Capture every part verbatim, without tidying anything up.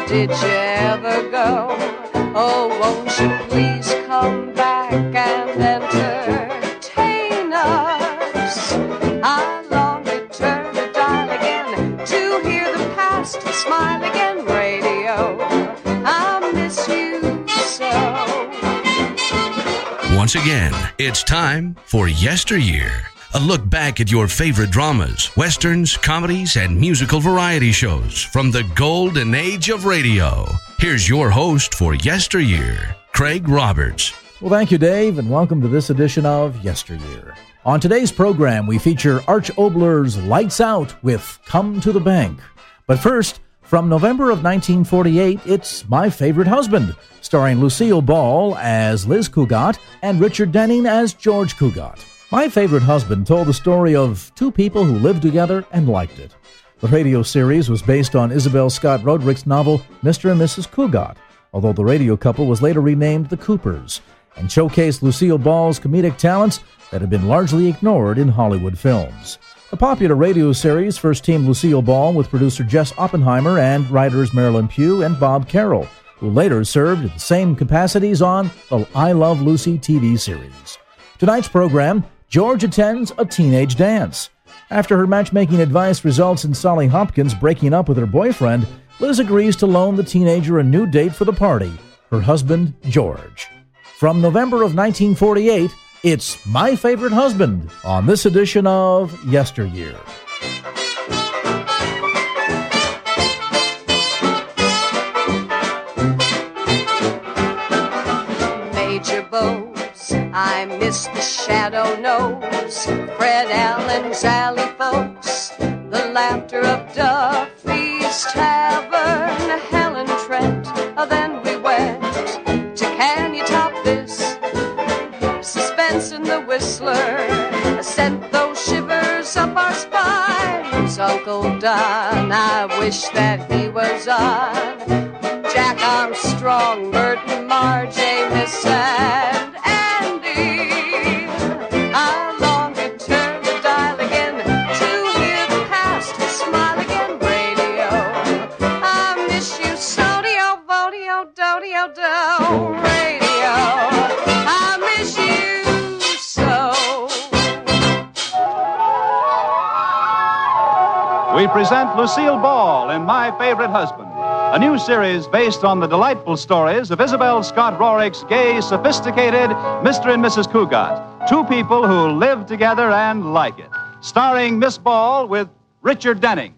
did you ever go? Oh, won't you please come back and entertain us? I long to turn the dial again to hear the past smile again. Radio, I miss you so. Once again, it's time for Yesteryear. A look back at your favorite dramas, westerns, comedies, and musical variety shows from the golden age of radio. Here's your host for Yesteryear, Craig Roberts. Well, thank you, Dave, and welcome to this edition of Yesteryear. On today's program, we feature Arch Obler's Lights Out with Come to the Bank. But first, from November of nineteen forty-eight, it's My Favorite Husband, starring Lucille Ball as Liz Cugat and Richard Denning as George Cugat. My Favorite Husband told the story of two people who lived together and liked it. The radio series was based on Isabel Scott Roderick's novel Mister and Missus Cugat, although the radio couple was later renamed the Coopers, and showcased Lucille Ball's comedic talents that had been largely ignored in Hollywood films. The popular radio series first teamed Lucille Ball with producer Jess Oppenheimer and writers Marilyn Pugh and Bob Carroll, who later served in the same capacities on the I Love Lucy T V series. Tonight's program, George attends a teenage dance. After her matchmaking advice results in Sally Hopkins breaking up with her boyfriend, Liz agrees to loan the teenager a new date for the party, her husband, George. From November of nineteen forty-eight, it's My Favorite Husband on this edition of Yesteryear. Major Bose, I miss the Shadow Nose, Fred Allen, Sally folks, the laughter of Duffy's Tavern, Helen Trent, oh, then we went to Can You Top This? Suspense in the Whistler sent those shivers up our spines. Uncle Don, I wish that he was on. Jack Armstrong, Burton, Marge, Amos, and Andy. I long to turn the dial again to hear the past smile again. Radio, I miss you so. Dio, vodio, do-dio, do. Radio, I miss you so. We present Lucille Ball in My Favorite Husband, a new series based on the delightful stories of Isabel Scott Rorick's gay, sophisticated Mister and Missus Cugat, two people who live together and like it. Starring Miss Ball with Richard Denning.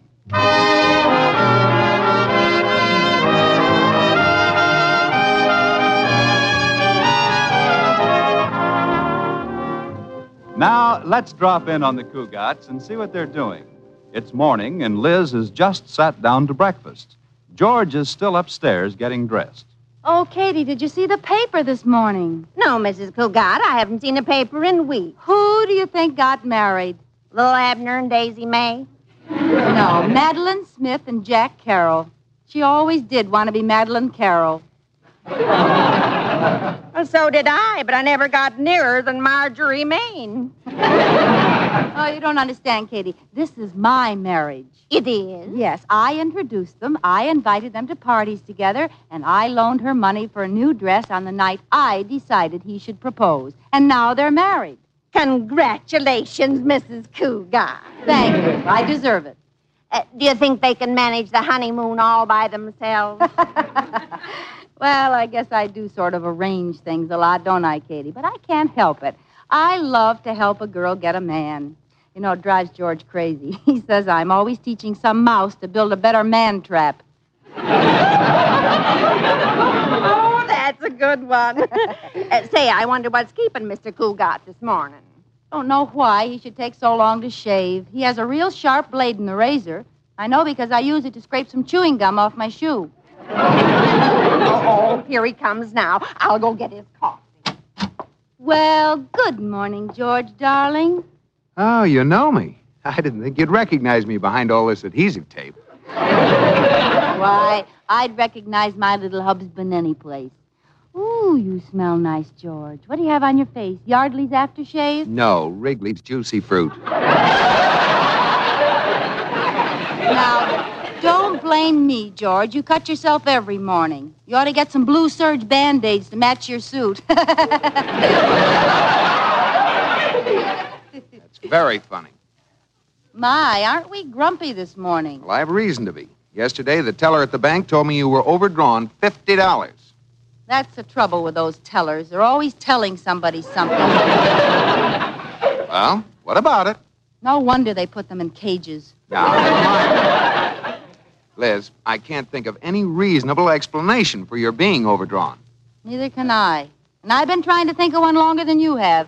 Now, let's drop in on the Cugats and see what they're doing. It's morning, and Liz has just sat down to breakfast. George is still upstairs getting dressed. Oh, Katie, did you see the paper this morning? No, Missus Cugat, I haven't seen a paper in weeks. Who do you think got married? Little Abner and Daisy May? No, Madeline Smith and Jack Carroll. She always did want to be Madeline Carroll. Well, so did I, but I never got nearer than Marjorie Main. Oh, you don't understand, Katie. This is my marriage. It is? Yes, I introduced them, I invited them to parties together, and I loaned her money for a new dress on the night I decided he should propose. And now they're married. Congratulations, Missus Cugat. Thank you. I deserve it. Uh, do you think they can manage the honeymoon all by themselves? Well, I guess I do sort of arrange things a lot, don't I, Katie? But I can't help it. I love to help a girl get a man. You know, it drives George crazy. He says I'm always teaching some mouse to build a better man trap. Oh, that's a good one. uh, say, I wonder what's keeping Mister Cugat this morning. Don't know why he should take so long to shave. He has a real sharp blade in the razor. I know because I use it to scrape some chewing gum off my shoe. Oh, here he comes now. I'll go get his coffee. Well, good morning, George, darling. Oh, you know me. I didn't think you'd recognize me behind all this adhesive tape. Why, I'd recognize my little husband any place. Ooh, you smell nice, George. What do you have on your face? Yardley's aftershave? No, Wrigley's Juicy Fruit. Now, don't blame me, George. You cut yourself every morning. You ought to get some blue serge Band-Aids to match your suit. That's very funny. My, aren't we grumpy this morning? Well, I have reason to be. Yesterday, the teller at the bank told me you were overdrawn fifty dollars. That's the trouble with those tellers. They're always telling somebody something. Well, what about it? No wonder they put them in cages. Now, never mind. Liz, I can't think of any reasonable explanation for your being overdrawn. Neither can I. And I've been trying to think of one longer than you have.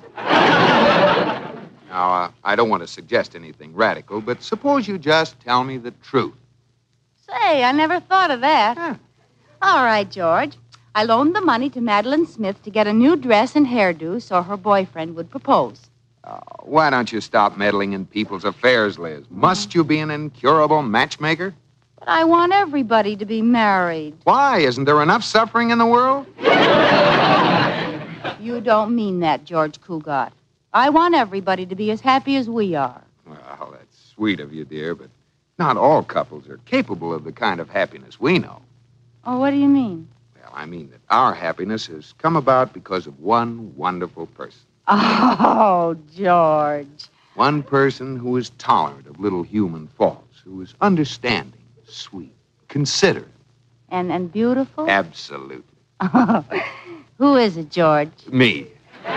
Now, uh, I don't want to suggest anything radical, but suppose you just tell me the truth. Say, I never thought of that. Huh. All right, George. I loaned the money to Madeline Smith to get a new dress and hairdo so her boyfriend would propose. Oh, why don't you stop meddling in people's affairs, Liz? Must you be an incurable matchmaker? But I want everybody to be married. Why? Isn't there enough suffering in the world? You don't mean that, George Cugat. I want everybody to be as happy as we are. Well, that's sweet of you, dear, but not all couples are capable of the kind of happiness we know. Oh, what do you mean? Well, I mean that our happiness has come about because of one wonderful person. Oh, George. One person who is tolerant of little human faults, who is understanding, sweet, considerate. And and beautiful? Absolutely. Oh, who is it, George? Me.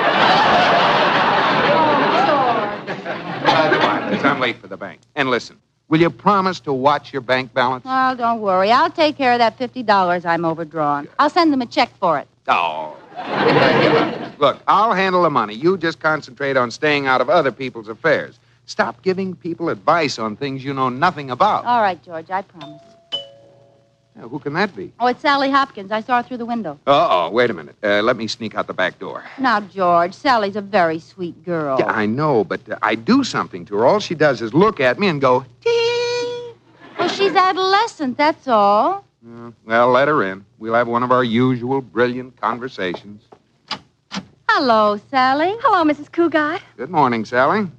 By the way, Liz, I'm late for the bank. And listen, will you promise to watch your bank balance? Well, don't worry. I'll take care of that fifty dollars I'm overdrawn. I'll send them a check for it. Oh. Look, I'll handle the money. You just concentrate on staying out of other people's affairs. Stop giving people advice on things you know nothing about. All right, George, I promise. Now, who can that be? Oh, it's Sally Hopkins. I saw her through the window. Uh-oh, wait a minute. Uh, let me sneak out the back door. Now, George, Sally's a very sweet girl. Yeah, I know, but uh, I do something to her. All she does is look at me and go, tee. Well, she's adolescent, that's all. Uh, well, let her in. We'll have one of our usual brilliant conversations. Hello, Sally. Hello, Missus Cugat. Good morning, Sally.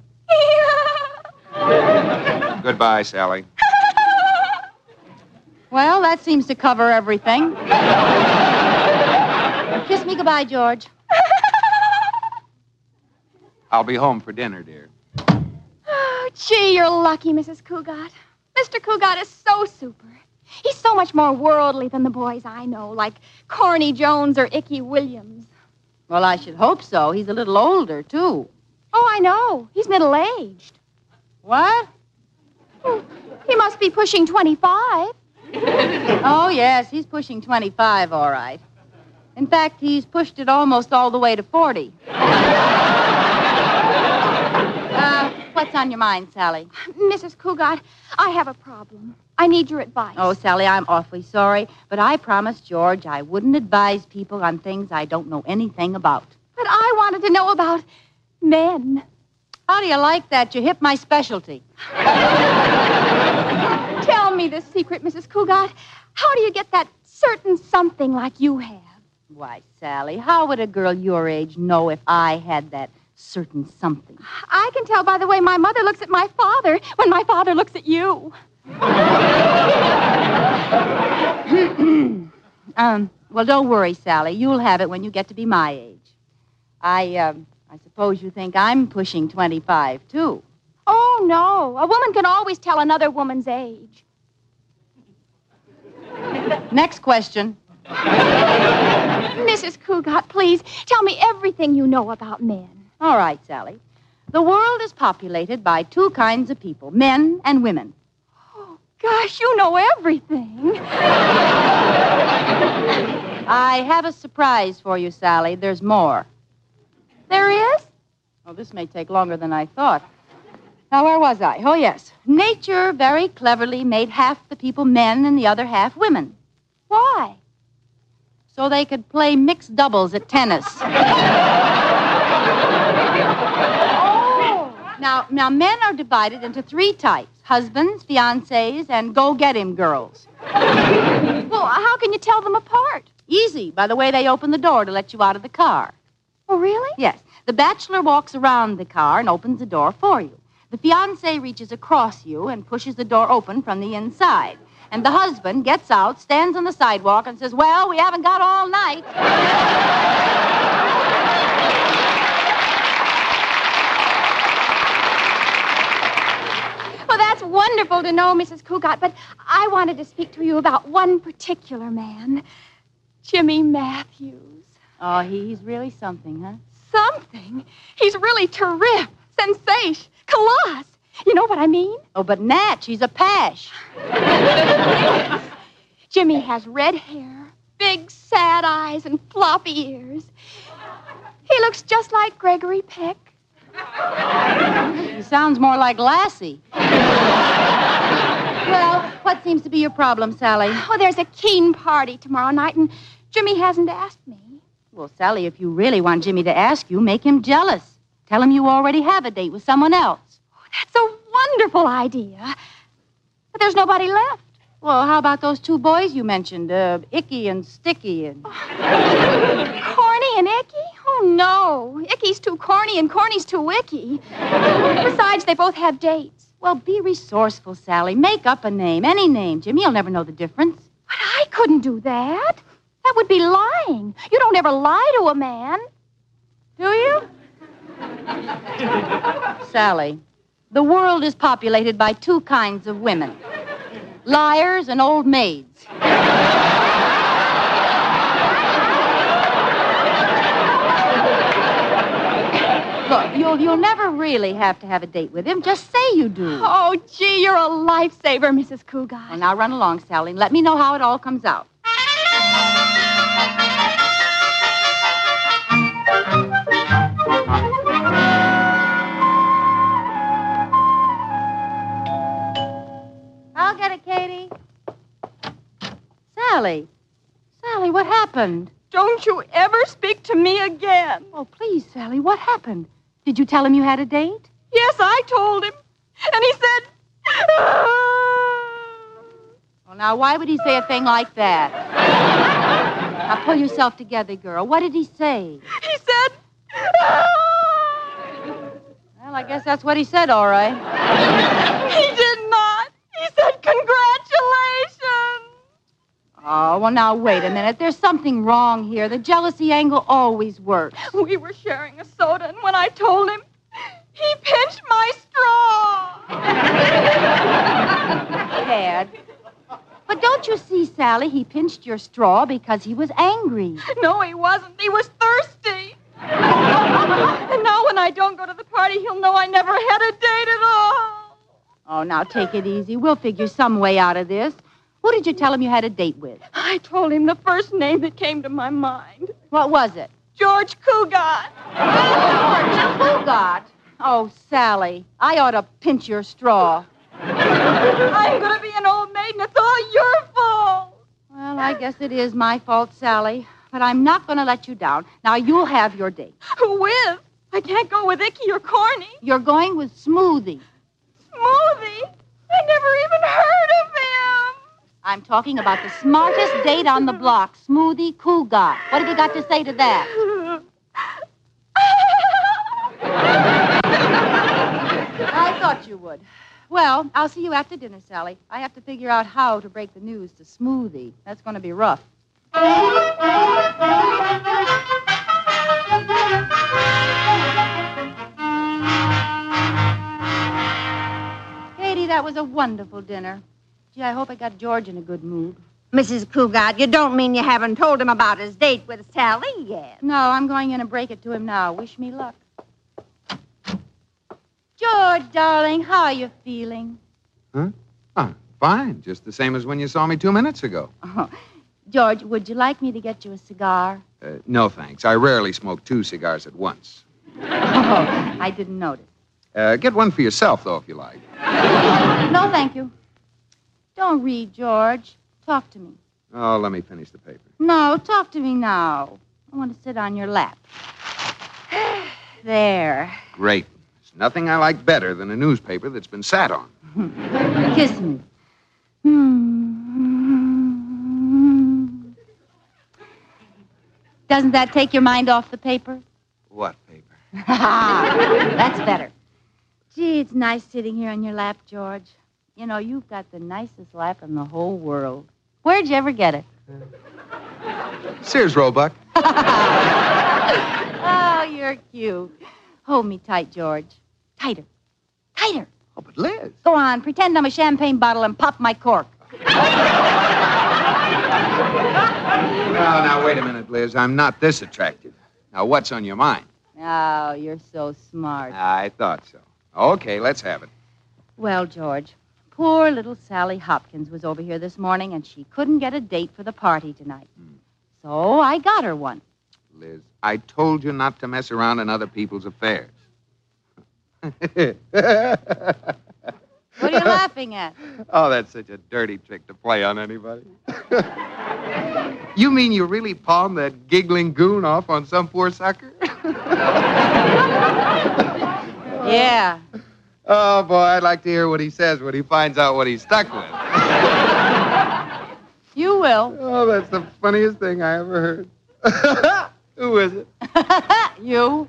Goodbye, Sally. Well, that seems to cover everything. Kiss me goodbye, George. I'll be home for dinner, dear. Oh, gee, you're lucky, Missus Cugat. Mister Cugat is so super. He's so much more worldly than the boys I know, like Corny Jones or Icky Williams. Well, I should hope so. He's a little older, too. Oh, I know. He's middle-aged. What? Oh, he must be pushing twenty-five. Oh, yes, he's pushing twenty-five, all right. In fact, he's pushed it almost all the way to forty. uh, what's on your mind, Sally? Missus Cugat, I have a problem. I need your advice. Oh, Sally, I'm awfully sorry, but I promised George I wouldn't advise people on things I don't know anything about. But I wanted to know about men. How do you like that? You hit my specialty. Tell me the secret, Missus Cugat. How do you get that certain something like you have? Why, Sally, how would a girl your age know if I had that certain something? I can tell by the way my mother looks at my father when my father looks at you. um, well, don't worry, Sally. You'll have it when you get to be my age. I, um, I suppose you think I'm pushing twenty-five, too. Oh, no. A woman can always tell another woman's age. Next question. Missus Cugat, please, tell me everything you know about men. All right, Sally. The world is populated by two kinds of people, men and women. Gosh, you know everything. I have a surprise for you, Sally. There's more. There is? Oh, this may take longer than I thought. Now, where was I? Oh, yes. Nature very cleverly made half the people men and the other half women. Why? So they could play mixed doubles at tennis. Oh. Now, now, men are divided into three types. Husbands, fiancés, and go-get-him girls. Well, how can you tell them apart? Easy, by the way they open the door to let you out of the car. Oh, really? Yes. The bachelor walks around the car and opens the door for you. The fiancé reaches across you and pushes the door open from the inside. And the husband gets out, stands on the sidewalk, and says, well, we haven't got all night. Well, that's wonderful to know, Missus Cougat, but I wanted to speak to you about one particular man, Jimmy Matthews. Oh, he's really something, huh? Something? He's really terrific, sensation, coloss. You know what I mean? Oh, but Nat, she's a pash. Yes. Jimmy has red hair, big sad eyes, and floppy ears. He looks just like Gregory Peck. He sounds more like Lassie. Well, what seems to be your problem, Sally? Oh, there's a keen party tomorrow night, and Jimmy hasn't asked me. Well, Sally, if you really want Jimmy to ask you, make him jealous. Tell him you already have a date with someone else. Oh, that's a wonderful idea. But there's nobody left. Well, how about those two boys you mentioned, uh, Icky and Sticky? And... Corny and Icky? Oh, no. Icky's too corny and Corny's too icky. Besides, they both have dates. Well, be resourceful, Sally. Make up a name, any name. Jimmy will never know the difference. But I couldn't do that. That would be lying. You don't ever lie to a man. Do you? Sally, the world is populated by two kinds of women. Liars and old maids. Look, you'll, you'll never really have to have a date with him. Just say you do. Oh, gee, you're a lifesaver, Missus Cougat. Well, now run along, Sally, and let me know how it all comes out. I'll get it, Katie. Sally. Sally, what happened? Don't you ever speak to me again. Oh, please, Sally, what happened? Did you tell him you had a date? Yes, I told him. And he said... Well, now, why would he say a thing like that? Now, pull yourself together, girl. What did he say? He said... Well, I guess that's what he said, all right. He did not. He said congratulations. Oh, well, now, wait a minute. There's something wrong here. The jealousy angle always works. We were sharing a soda, and when I told him, he pinched my straw. Dad. But don't you see, Sally, he pinched your straw because he was angry. No, he wasn't. He was thirsty. And now when I don't go to the party, he'll know I never had a date at all. Oh, now, take it easy. We'll figure some way out of this. Who did you tell him you had a date with? I told him the first name that came to my mind. What was it? George Cougat. George Cougat? Oh, Sally, I ought to pinch your straw. I'm going to be an old maid, and it's all your fault. Well, I guess it is my fault, Sally. But I'm not going to let you down. Now, you'll have your date. Who with? I can't go with Icky or Corny. You're going with Smoothie. Smoothie? I never even heard of him. I'm talking about the smartest date on the block, Smoothie Cougat. What have you got to say to that? I thought you would. Well, I'll see you after dinner, Sally. I have to figure out how to break the news to Smoothie. That's going to be rough. Katie, that was a wonderful dinner. Gee, I hope I got George in a good mood. Missus Cougat, you don't mean you haven't told him about his date with Sally yet? No, I'm going in and break it to him now. Wish me luck. George, darling, how are you feeling? Huh? Oh, fine. Just the same as when you saw me two minutes ago. Oh, George, would you like me to get you a cigar? Uh, no, thanks. I rarely smoke two cigars at once. Oh, I didn't notice. Uh, get one for yourself, though, if you like. No, thank you. Don't read, George. Talk to me. Oh, let me finish the paper. No, talk to me now. I want to sit on your lap. There. Great. There's nothing I like better than a newspaper that's been sat on. Kiss me. Hmm. Doesn't that take your mind off the paper? What paper? That's better. Gee, it's nice sitting here on your lap, George. You know, you've got the nicest laugh in the whole world. Where'd you ever get it? Sears Roebuck. Oh, you're cute. Hold me tight, George. Tighter. Tighter. Oh, but Liz. Go on, pretend I'm a champagne bottle and pop my cork. Well, now, wait a minute, Liz. I'm not this attractive. Now, what's on your mind? Oh, you're so smart. I thought so. Okay, let's have it. Well, George, poor little Sally Hopkins was over here this morning, and she couldn't get a date for the party tonight. Hmm. So I got her one. Liz, I told you not to mess around in other people's affairs. What are you laughing at? Oh, that's such a dirty trick to play on anybody. You mean you really palmed that giggling goon off on some poor sucker? Yeah. Oh, boy, I'd like to hear what he says when he finds out what he's stuck with. You will. Oh, that's the funniest thing I ever heard. Who is it? You.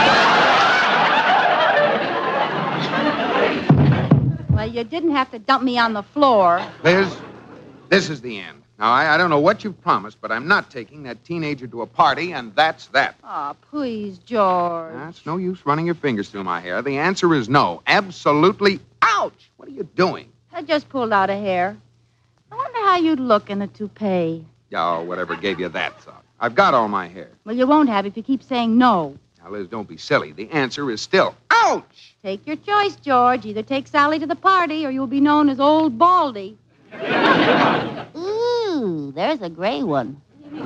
Well, you didn't have to dump me on the floor. Liz, this is the end. Now, I, I don't know what you've promised, but I'm not taking that teenager to a party, and that's that. Oh, please, George. That's no use running your fingers through my hair. The answer is no. Absolutely. Ouch! What are you doing? I just pulled out a hair. I wonder how you'd look in a toupee. Oh, whatever gave you that thought. I've got all my hair. Well, you won't have if you keep saying no. Now, Liz, don't be silly. The answer is still, ouch! Take your choice, George. Either take Sally to the party or you'll be known as Old Baldy. Ooh, there's a gray one.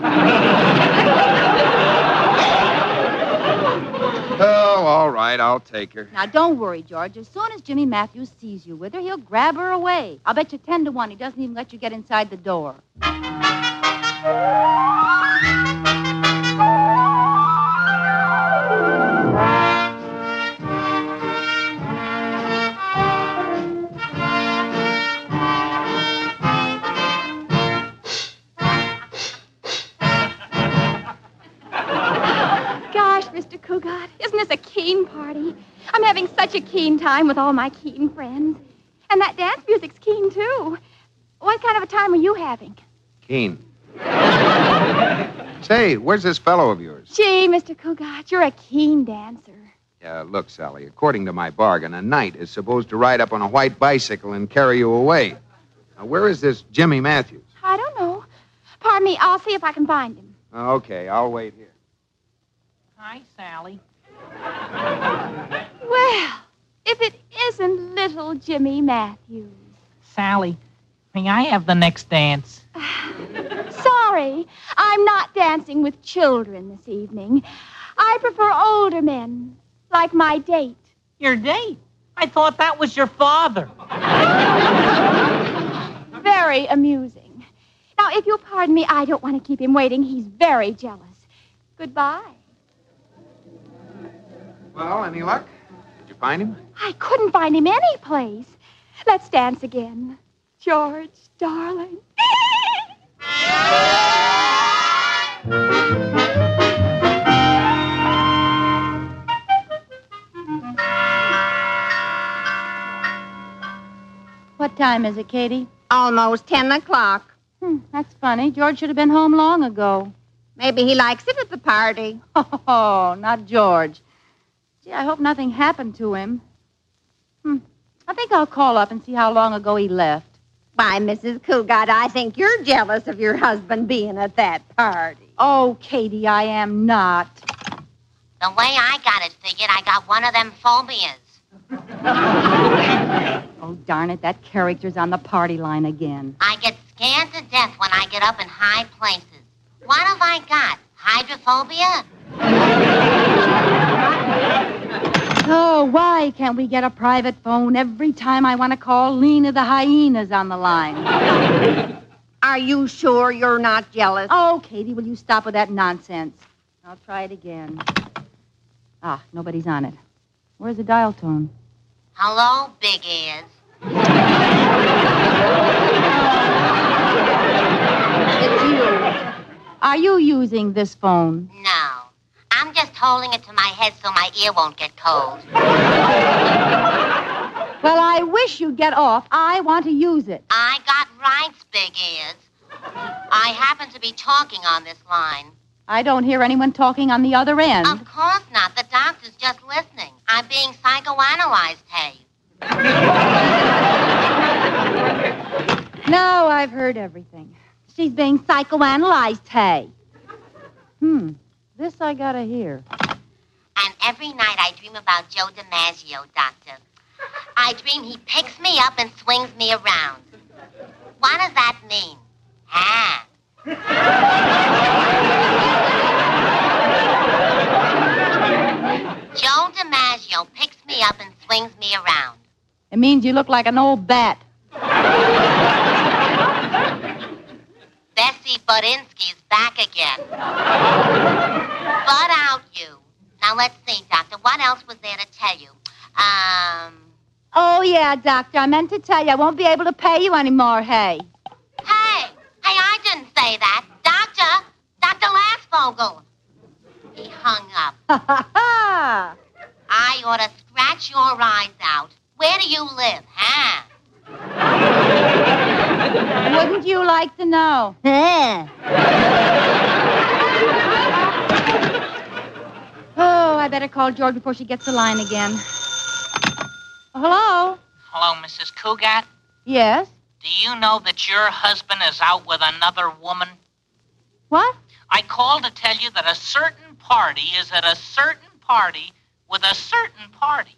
Oh, all right, I'll take her. Now, don't worry, George. As soon as Jimmy Matthews sees you with her, he'll grab her away. I'll bet you ten to one he doesn't even let you get inside the door. Mister Cougat, isn't this a keen party? I'm having such a keen time with all my keen friends. And that dance music's keen, too. What kind of a time are you having? Keen. Say, where's this fellow of yours? Gee, Mister Cougat, you're a keen dancer. Yeah, look, Sally, according to my bargain, a knight is supposed to ride up on a white bicycle and carry you away. Now, where is this Jimmy Matthews? I don't know. Pardon me, I'll see if I can find him. Okay, I'll wait here. Hi, Sally. Well, if it isn't little Jimmy Matthews. Sally, may I have the next dance? Sorry, I'm not dancing with children this evening. I prefer older men, like my date. Your date? I thought that was your father. Very amusing. Now, if you'll pardon me, I don't want to keep him waiting. He's very jealous. Goodbye. Well, any luck? Did you find him? I couldn't find him any place. Let's dance again. George, darling. What time is it, Katie? Almost ten o'clock. Hmm, that's funny. George should have been home long ago. Maybe he likes it at the party. Oh, not George. Gee, I hope nothing happened to him. Hmm. I think I'll call up and see how long ago he left. Why, Missus Cougat, I think you're jealous of your husband being at that party. Oh, Katie, I am not. The way I got it figured, I got one of them phobias. Oh, darn it, that character's on the party line again. I get scared to death when I get up in high places. What have I got? Hydrophobia? Oh, why can't we get a private phone every time I want to call Lena the hyena's on the line? Are you sure you're not jealous? Oh, Katie, will you stop with that nonsense? I'll try it again. Ah, nobody's on it. Where's the dial tone? Hello, big ears. It's you. Are you using this phone? No. I'm just holding it to my head so my ear won't get cold. Well, I wish you'd get off. I want to use it. I got rights, big ears. I happen to be talking on this line. I don't hear anyone talking on the other end. Of course not. The doctor's just listening. I'm being psychoanalyzed, hey. No, I've heard everything. She's being psychoanalyzed, hey. Hmm, this I gotta hear. And every night I dream about Joe DiMaggio, Doctor. I dream he picks me up and swings me around. What does that mean? Ah. Joe DiMaggio picks me up and swings me around. It means you look like an old bat. Bessie Budinsky's back again. Butt out, you. Now, let's see, Doctor. What else was there to tell you? Um... Oh, yeah, Doctor. I meant to tell you I won't be able to pay you anymore, hey. Hey! Hey, I didn't say that. Doctor! Doctor Lassvogel. He hung up. Ha, ha, ha! I ought to scratch your eyes out. Where do you live, huh? Wouldn't you like to know? Oh, I better call George before she gets the line again. Hello? Hello, Missus Cougat? Yes? Do you know that your husband is out with another woman? What? I called to tell you that a certain party is at a certain party with a certain party.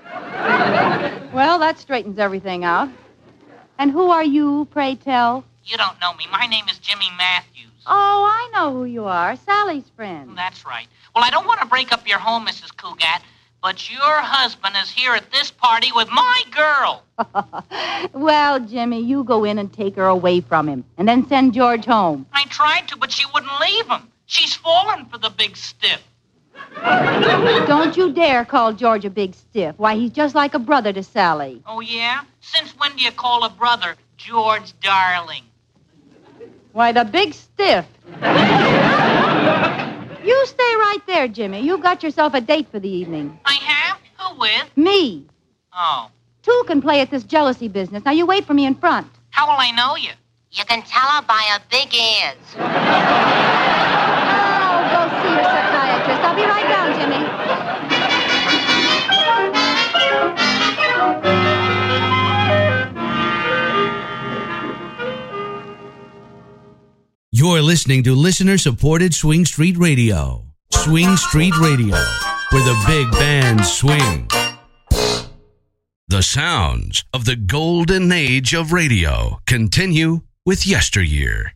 Well, that straightens everything out. And who are you, pray tell? You don't know me. My name is Jimmy Matthews. Oh, I know who you are. Sally's friend. That's right. Well, I don't want to break up your home, Missus Cougat, but your husband is here at this party with my girl. Well, Jimmy, you go in and take her away from him, and then send George home. I tried to, but she wouldn't leave him. She's fallen for the big stiff. Don't you dare call George a big stiff. Why, he's just like a brother to Sally. Oh, yeah? Since when do you call a brother George Darling? Why, the big stiff. You stay right there, Jimmy. You got yourself a date for the evening. I have? Who with? Me. Oh. Two can play at this jealousy business. Now, you wait for me in front. How will I know you? You can tell her by her big ears. Oh, go see your psychiatrist. I'll be right down, Jimmy. You're listening to listener-supported Swing Street Radio. Swing Street Radio, where the big bands swing. The sounds of the golden age of radio continue with Yesteryear.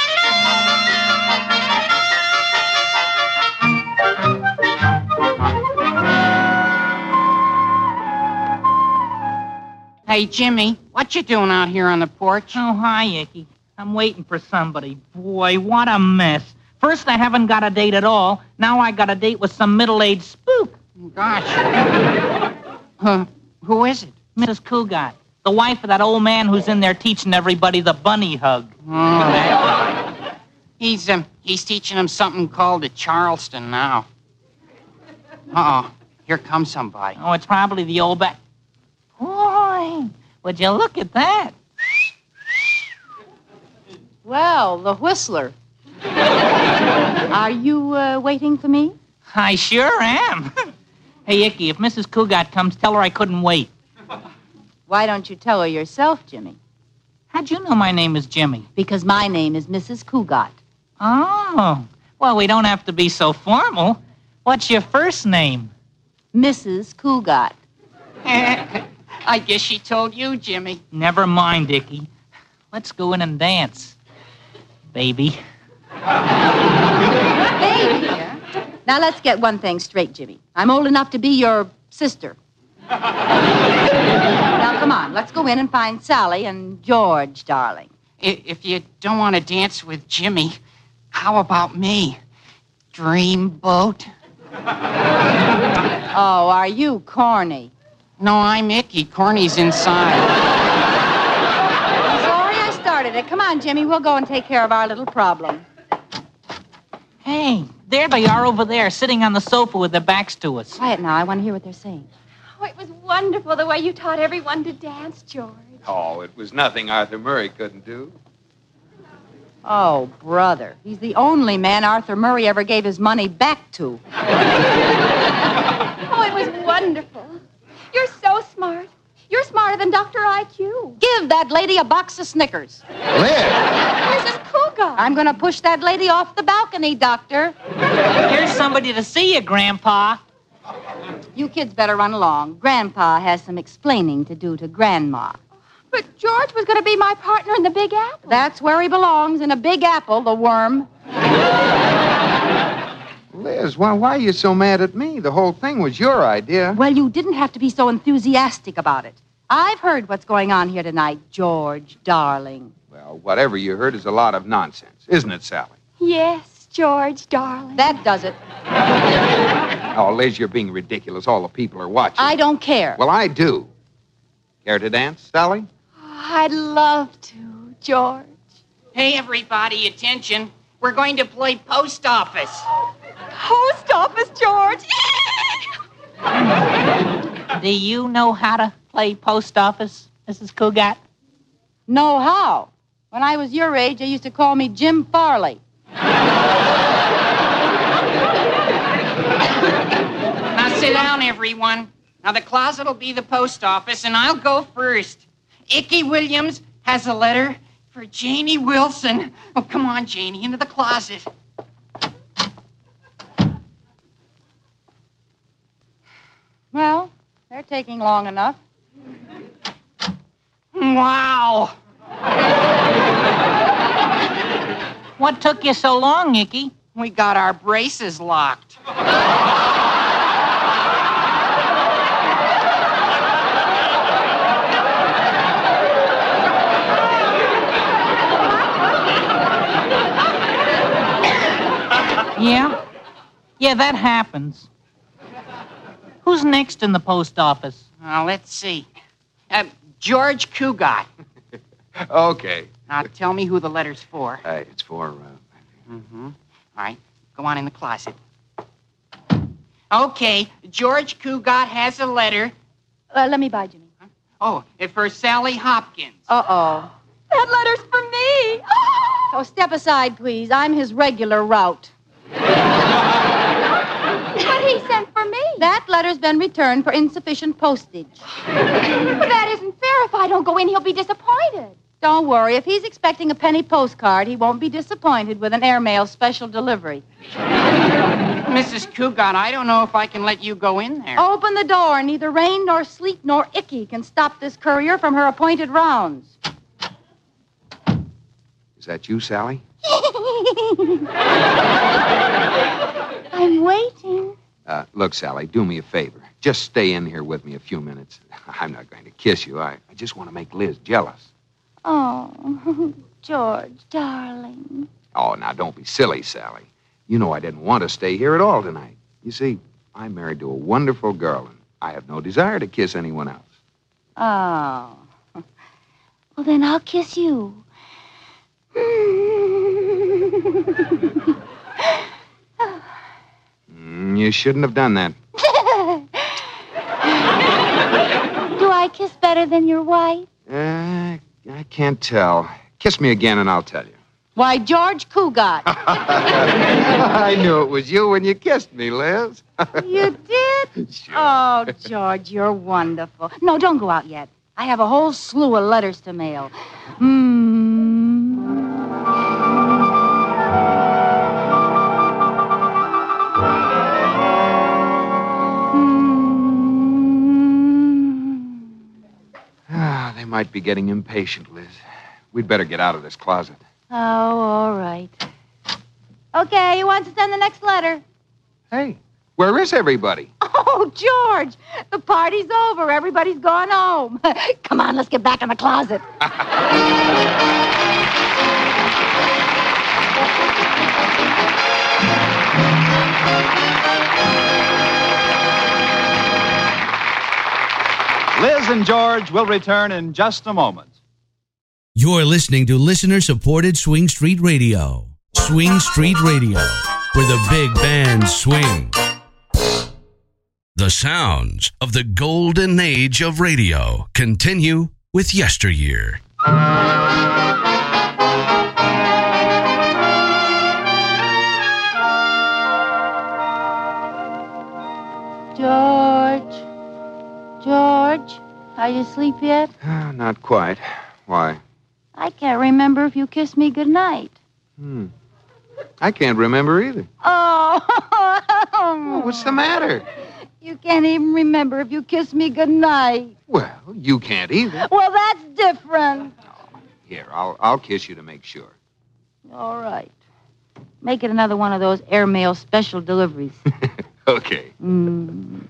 Hey, Jimmy, what you doing out here on the porch? Oh, hi, Icky. I'm waiting for somebody. Boy, what a mess. First, I haven't got a date at all. Now I got a date with some middle-aged spook. Gosh. Huh? Who is it? Missus Cougat, the wife of that old man who's in there teaching everybody the bunny hug. Oh. He's, um, he's teaching them something called the Charleston now. Uh-oh. Here comes somebody. Oh, it's probably the old ba... Boy, would you look at that? Well, the Whistler. Are you uh, waiting for me? I sure am. Hey, Icky, if Missus Cougat comes, tell her I couldn't wait. Why don't you tell her yourself, Jimmy? How'd you know my name is Jimmy? Because my name is Missus Cougat. Oh, well, we don't have to be so formal. What's your first name? Missus Cougat. I guess she told you, Jimmy. Never mind, Icky. Let's go in and dance. Baby. Baby? Now, let's get one thing straight, Jimmy. I'm old enough to be your sister. Now, come on. Let's go in and find Sally and George, darling. If you don't want to dance with Jimmy, how about me? Dreamboat? Oh, are you corny? No, I'm Icky. Corny's inside. I'm sorry I started it. Come on, Jimmy. We'll go and take care of our little problem. Hey, there they are over there, sitting on the sofa with their backs to us. Quiet now. I want to hear what they're saying. Oh, it was wonderful the way you taught everyone to dance, George. Oh, it was nothing Arthur Murray couldn't do. Oh, brother. He's the only man Arthur Murray ever gave his money back to. Oh, it was wonderful. You're so smart. You're smarter than Doctor I Q. Give that lady a box of Snickers. Liz! Missus Cougar. I'm going to push that lady off the balcony, Doctor. Here's somebody to see you, Grandpa. You kids better run along. Grandpa has some explaining to do to Grandma. But George was going to be my partner in the Big Apple. That's where he belongs, in a big apple, the worm. Liz, why, why are you so mad at me? The whole thing was your idea. Well, you didn't have to be so enthusiastic about it. I've heard what's going on here tonight, George, darling. Well, whatever you heard is a lot of nonsense, isn't it, Sally? Yes, George, darling. That does it. Oh, Liz, you're being ridiculous. All the people are watching. I don't care. Well, I do. Care to dance, Sally? I'd love to, George. Hey, everybody, attention. We're going to play post office. Post office, George. Do you know how to play post office, Missus Cougat? Know how? When I was your age, they used to call me Jim Farley. Now sit down, everyone. Now the closet will be the post office, and I'll go first. Icky Williams has a letter for Janie Wilson. Oh, come on, Janie, into the closet. Well, they're taking long enough. Wow. What took you so long, Icky? We got our braces locked. Yeah? Yeah, that happens. Who's next in the post office? Now, let's see. Uh, George Cougat. Okay. Now, tell me who the letter's for. Hey, it's for, uh... Mm-hmm. All right, go on in the closet. Okay, George Cougat has a letter. Uh, let me buy Jimmy. Huh? Oh, it's for Sally Hopkins. Uh-oh. That letter's for me. Oh, step aside, please. I'm his regular route. But he sent for me. That letter's been returned for insufficient postage. But that isn't fair. If I don't go in, he'll be disappointed. Don't worry. If he's expecting a penny postcard, he won't be disappointed with an airmail special delivery. Missus Cougat, I don't know if I can let you go in there. Open the door. Neither rain nor sleet nor Icky can stop this courier from her appointed rounds. Is that you, Sally? I'm waiting. Uh, look, Sally, do me a favor. Just stay in here with me a few minutes. I'm not going to kiss you. I, I just want to make Liz jealous. Oh, George, darling. Oh, now, don't be silly, Sally. You know I didn't want to stay here at all tonight. You see, I'm married to a wonderful girl, and I have no desire to kiss anyone else. Oh. Well, then I'll kiss you. mm, you shouldn't have done that. Do I kiss better than your wife? Uh, I can't tell. Kiss me again, and I'll tell you. Why, George Cougat. I knew it was you when you kissed me, Liz. You did? Sure. Oh, George, you're wonderful. No, don't go out yet. I have a whole slew of letters to mail. Hmm. Ah, they might be getting impatient, Liz. We'd better get out of this closet. Oh, all right. Okay, who wants to send the next letter? Hey, where is everybody? Oh, George, the party's over. Everybody's gone home. Come on, let's get back in the closet. Liz and George will return in just a moment. You're listening to listener-supported Swing Street Radio. Swing Street Radio, where the big bands swing. The sounds of the golden age of radio continue with Yesteryear. George. George, are you asleep yet? Uh, not quite. Why? I can't remember if you kissed me goodnight. Hmm. I can't remember either. Oh. Oh, what's the matter? You can't even remember if you kissed me goodnight. Well, you can't either. Well, that's different. Here, I'll I'll kiss you to make sure. All right. Make it another one of those airmail special deliveries. Okay. Mm.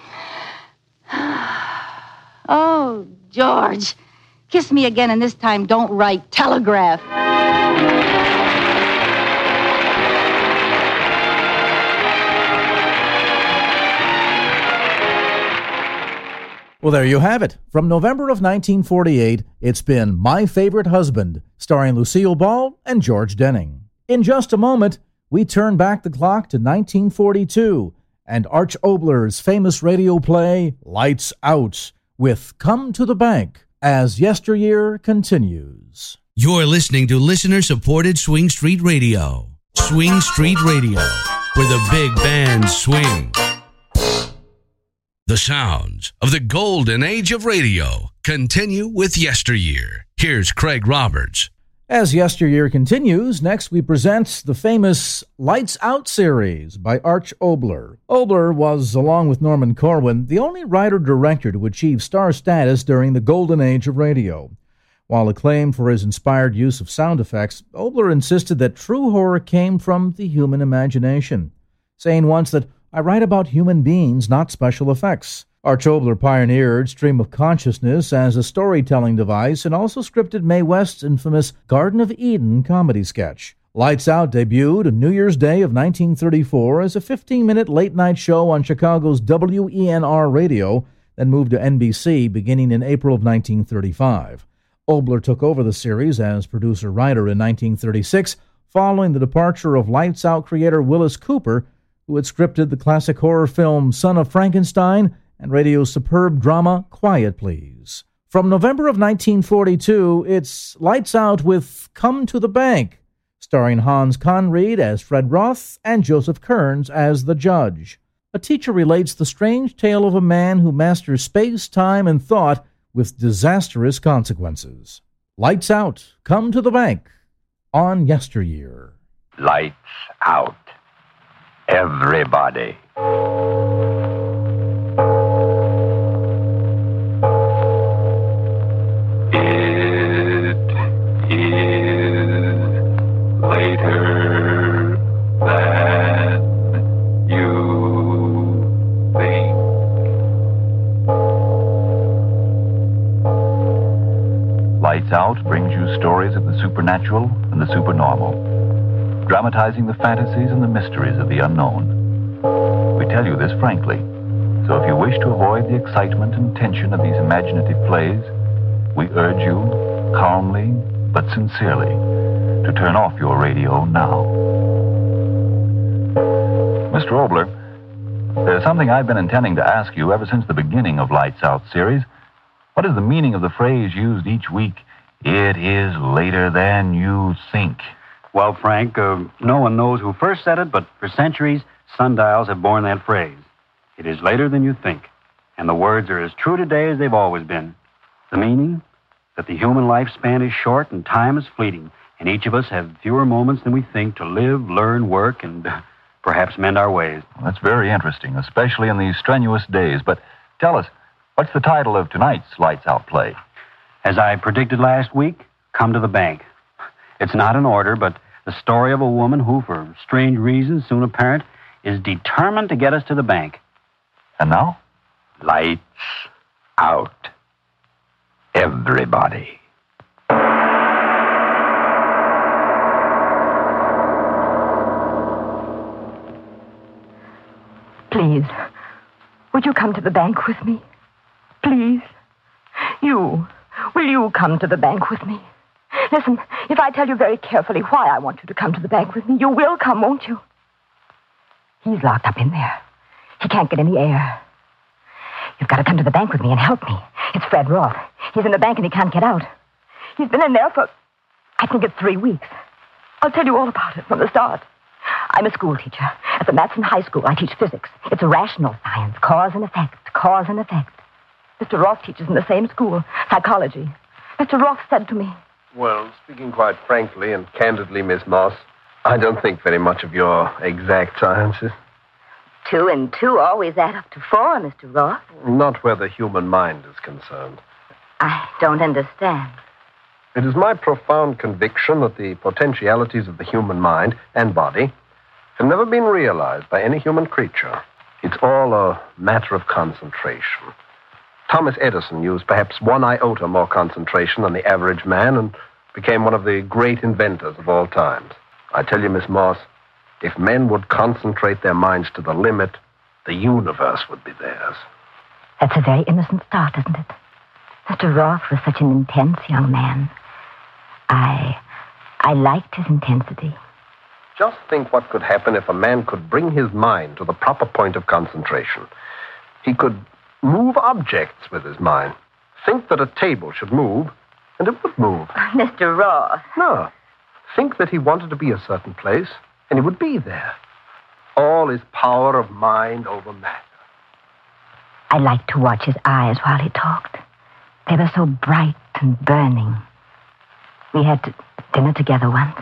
Oh, George. Kiss me again, and this time don't write telegraph. Well, there you have it. From November of nineteen forty-eight, it's been My Favorite Husband, starring Lucille Ball and George Denning. In just a moment, we turn back the clock to nineteen forty-two and Arch Obler's famous radio play, Lights Out, with Come to the Bank, as Yesteryear continues. You're listening to listener-supported Swing Street Radio. Swing Street Radio, where the big bands swing. The sounds of the golden age of radio continue with Yesteryear. Here's Craig Roberts. As Yesteryear continues, next we present the famous Lights Out series by Arch Obler. Obler was, along with Norman Corwin, the only writer-director to achieve star status during the golden age of radio. While acclaimed for his inspired use of sound effects, Obler insisted that true horror came from the human imagination, saying once that, "I write about human beings, not special effects." Arch Obler pioneered stream of consciousness as a storytelling device and also scripted Mae West's infamous Garden of Eden comedy sketch. Lights Out debuted on New Year's Day of nineteen thirty-four as a fifteen-minute late-night show on Chicago's W E N R radio, then moved to N B C beginning in April of nineteen thirty-five. Obler took over the series as producer-writer in nineteen thirty-six, following the departure of Lights Out creator Willis Cooper, who had scripted the classic horror film Son of Frankenstein and radio's superb drama Quiet Please. From November of nineteen forty-two, it's Lights Out with Come to the Bank, starring Hans Conried as Fred Roth and Joseph Kearns as the judge. A teacher relates the strange tale of a man who masters space, time, and thought with disastrous consequences. Lights Out, Come to the Bank, on Yesteryear. Lights out. Everybody. It is later than you think. Lights Out brings you stories of the supernatural and the supernormal, dramatizing the fantasies and the mysteries of the unknown. We tell you this frankly, so if you wish to avoid the excitement and tension of these imaginative plays, we urge you, calmly but sincerely, to turn off your radio now. Mister Obler, there's something I've been intending to ask you ever since the beginning of Lights Out series. What is the meaning of the phrase used each week, "It is later than you think"? Well, Frank, uh, no one knows who first said it, but for centuries, sundials have borne that phrase. It is later than you think. And the words are as true today as they've always been. The meaning? That the human lifespan is short and time is fleeting, and each of us have fewer moments than we think to live, learn, work, and uh, perhaps mend our ways. Well, that's very interesting, especially in these strenuous days. But tell us, what's the title of tonight's Lights Out play? As I predicted last week, Come to the Bank. It's not an order, but the story of a woman who, for strange reasons soon apparent, is determined to get us to the bank. And now? Lights out. Everybody. Please, would you come to the bank with me? Please. You, will you come to the bank with me? Listen, if I tell you very carefully why I want you to come to the bank with me, you will come, won't you? He's locked up in there. He can't get any air. You've got to come to the bank with me and help me. It's Fred Roth. He's in the bank and he can't get out. He's been in there for, I think it's three weeks. I'll tell you all about it from the start. I'm a school teacher. At the Matson High School, I teach physics. It's a rational science, cause and effect, cause and effect. Mister Roth teaches in the same school, psychology. Mister Roth said to me... Well, speaking quite frankly and candidly, Miss Moss, I don't think very much of your exact sciences. Two and two always add up to four, Mister Roth. Not where the human mind is concerned. I don't understand. It is my profound conviction that the potentialities of the human mind and body have never been realized by any human creature. It's all a matter of concentration. Thomas Edison used perhaps one iota more concentration than the average man and became one of the great inventors of all times. I tell you, Miss Moss, if men would concentrate their minds to the limit, the universe would be theirs. That's a very innocent start, isn't it? Mister Roth was such an intense young man. I... I liked his intensity. Just think what could happen if a man could bring his mind to the proper point of concentration. He could move objects with his mind. Think that a table should move, and it would move. Mister Roth. No. Think that he wanted to be a certain place, and he would be there. All is power of mind over matter. I liked to watch his eyes while he talked. They were so bright and burning. We had t- dinner together once.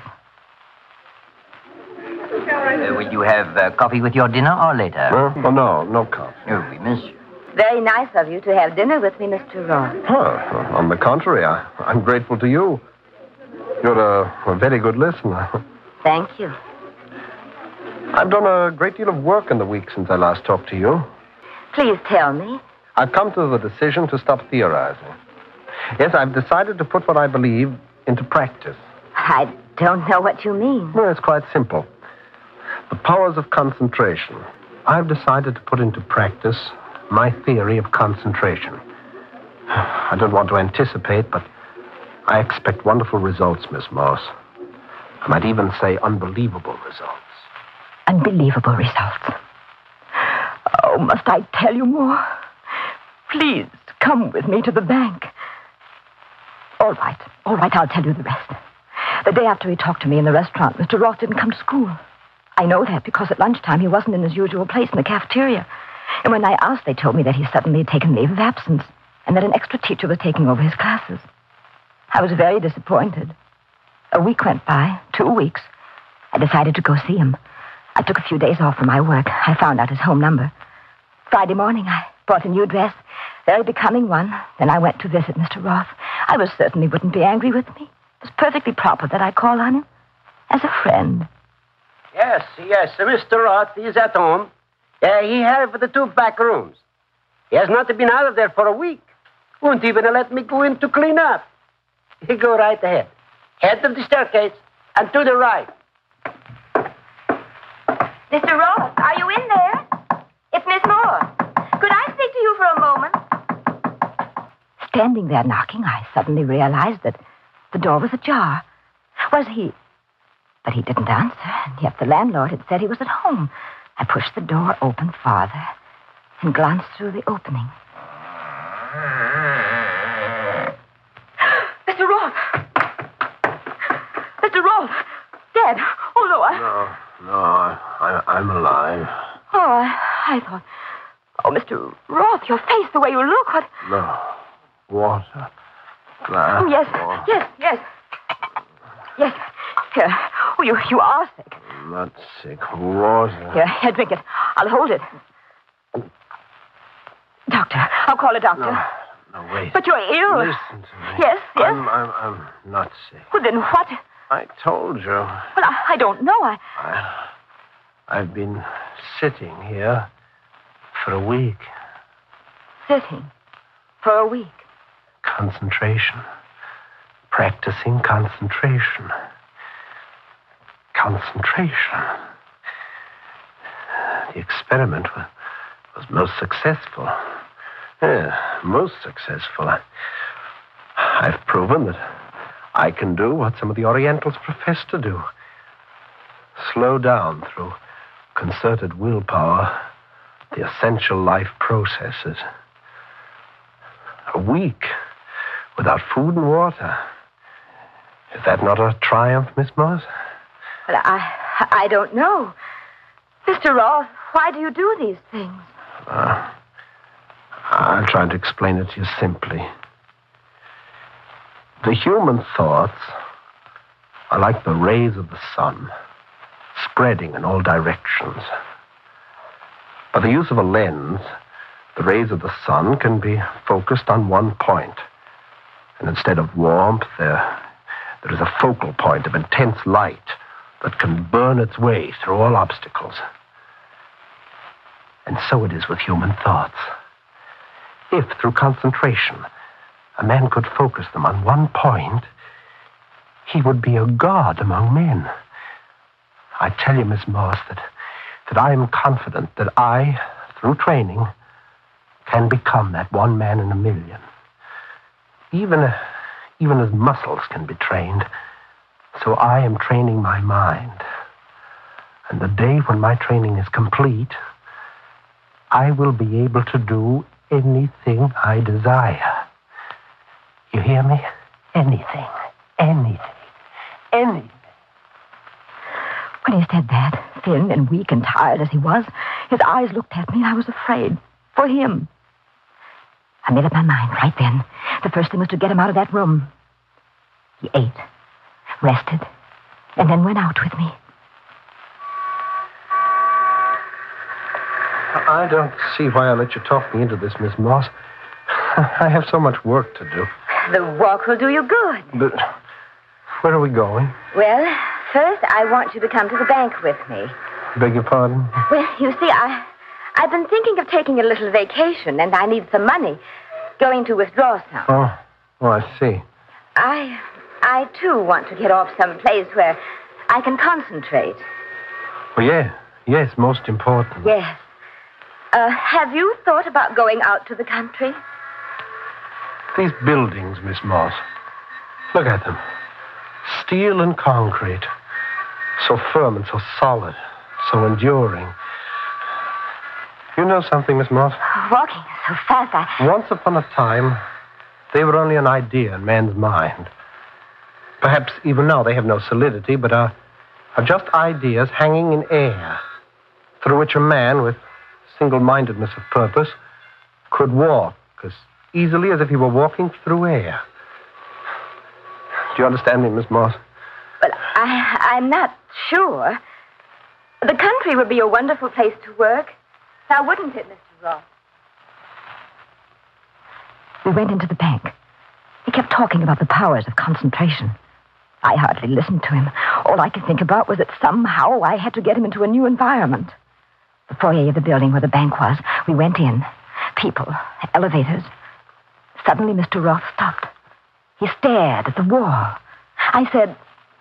Uh, will you have uh, coffee with your dinner or later? Huh? Oh, no, no coffee. Oh, we miss you. Very nice of you to have dinner with me, Mister Roth. Oh, on the contrary, I, I'm grateful to you. You're a, a very good listener. Thank you. I've done a great deal of work in the week since I last talked to you. Please tell me. I've come to the decision to stop theorizing. Yes, I've decided to put what I believe into practice. I don't know what you mean. No, it's quite simple. The powers of concentration. I've decided to put into practice my theory of concentration. I don't want to anticipate, but I expect wonderful results, Miss Moss. I might even say unbelievable results. Unbelievable results. Oh, must I tell you more? Please come with me to the bank. All right, all right, I'll tell you the rest. The day after he talked to me in the restaurant, Mister Roth didn't come to school. I know that because at lunchtime he wasn't in his usual place in the cafeteria. And when I asked, they told me that he suddenly had taken leave of absence and that an extra teacher was taking over his classes. I was very disappointed. A week went by, two weeks. I decided to go see him. I took a few days off from my work. I found out his home number. Friday morning, I bought a new dress, very becoming one. Then I went to visit Mister Roth. I was certain he wouldn't be angry with me. It was perfectly proper that I call on him as a friend. Yes, yes, Mister Roth is at home. Uh, he have the two back rooms. He has not been out of there for a week. Won't even let me go in to clean up. He go right ahead. Head of the staircase and to the right. Mister Roth, are you in there? It's Miss Moore. Could I speak to you for a moment? Standing there knocking, I suddenly realized that the door was ajar. Was he... But he didn't answer, and yet the landlord had said he was at home. I pushed the door open farther and glanced through the opening. Mister Roth! Mister Roth! Dead! Oh, no, I... No, no, I, I, I'm alive. Oh, I, I thought... Oh, Mister Roth, your face, the way you look, what... No. Water. Glass. Oh, yes, water. yes, yes. Yes. Here. Oh, you, you are sick. I'm not sick. Water. Here, here, drink it. I'll hold it. Doctor. I'll call a doctor. No, no, wait. But you're ill. Listen to me. Yes, yes. I'm, I'm, I'm not sick. Well, then what? I told you. Well, I, I don't know. I... I... I've been sitting here for a week. Sitting for a week? Concentration. Practicing concentration. Concentration. The experiment was, was most successful. Yeah, most successful. I, I've proven that I can do what some of the Orientals profess to do. Slow down through concerted willpower the essential life processes. A week without food and water. Is that not a triumph, Miss Moss? But I, I don't know. Mister Roth, why do you do these things? Uh, I'll try to explain it to you simply. The human thoughts are like the rays of the sun, spreading in all directions. By the use of a lens, the rays of the sun can be focused on one point. And instead of warmth, there, there is a focal point of intense light that can burn its way through all obstacles. And so it is with human thoughts. If, through concentration, a man could focus them on one point, he would be a god among men. I tell you, Miss Moss, that, that I am confident that I, through training, can become that one man in a million. Even, uh, even as muscles can be trained, so I am training my mind. And the day when my training is complete, I will be able to do anything I desire. You hear me? Anything. Anything. Anything. When he said that, thin and weak and tired as he was, his eyes looked at me and I was afraid. For him. I made up my mind right then. The first thing was to get him out of that room. He ate, rested, and then went out with me. I don't see why I let you talk me into this, Miss Moss. I have so much work to do. The walk will do you good. But where are we going? Well, first I want you to come to the bank with me. Beg your pardon? Well, you see, I, I've been thinking of taking a little vacation, and I need some money. Going to withdraw some. Oh, oh, I see. I, I, too, want to get off some place where I can concentrate. Well, yeah. Yes, most important. Yes. Uh, have you thought about going out to the country? These buildings, Miss Moss. Look at them. Steel and concrete. So firm and so solid. So enduring. You know something, Miss Moss? Walking so fast, I... Once upon a time, they were only an idea in man's mind. Perhaps even now they have no solidity, but are, are just ideas hanging in air, through which a man with single-mindedness of purpose could walk as easily as if he were walking through air. Do you understand me, Miss Moss? Well, I, I'm not sure. The country would be a wonderful place to work. Now, wouldn't it, Mister Ross? We went into the bank. He kept talking about the powers of concentration. I hardly listened to him. All I could think about was that somehow I had to get him into a new environment. The foyer of the building where the bank was, we went in. People, elevators. Suddenly, Mister Roth stopped. He stared at the wall. I said,